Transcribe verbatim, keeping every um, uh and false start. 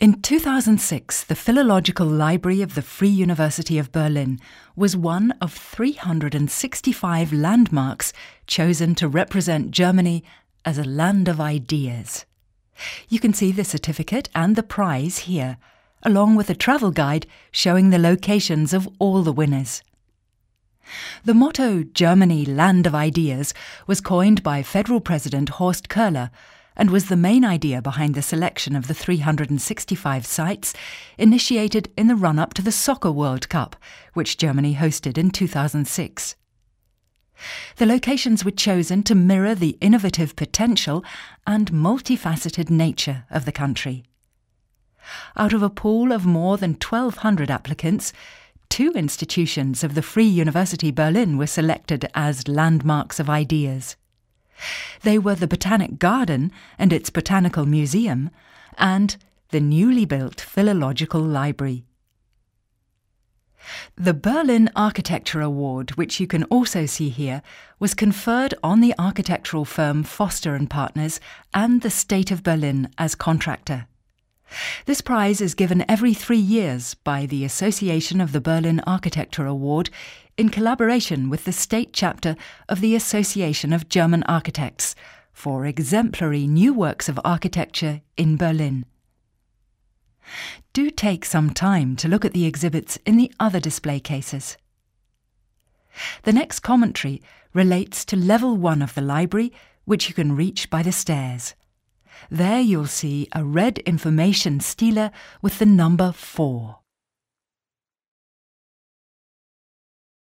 In two thousand six, the Philological Library of the Free University of Berlin was one of three hundred sixty-five landmarks chosen to represent Germany as a land of ideas. You can see the certificate and the prize here, along with a travel guide showing the locations of all the winners. The motto Germany, Land of Ideas was coined by Federal President Horst Köhler and was the main idea behind the selection of the three hundred sixty-five sites initiated in the run-up to the Soccer World Cup, which Germany hosted in two thousand six. The locations were chosen to mirror the innovative potential and multifaceted nature of the country. Out of a pool of more than twelve hundred applicants, two institutions of the Free University Berlin were selected as landmarks of ideas. They were the Botanic Garden and its Botanical Museum, and the newly built Philological Library. The Berlin Architecture Award, which you can also see here, was conferred on the architectural firm Foster and Partners and the State of Berlin as contractor. This prize is given every three years by the Association of the Berlin Architecture Award in collaboration with the state chapter of the Association of German Architects for exemplary new works of architecture in Berlin. Do take some time to look at the exhibits in the other display cases. The next commentary relates to level one of the library, which you can reach by the stairs. There you'll see a red information stela with the number four.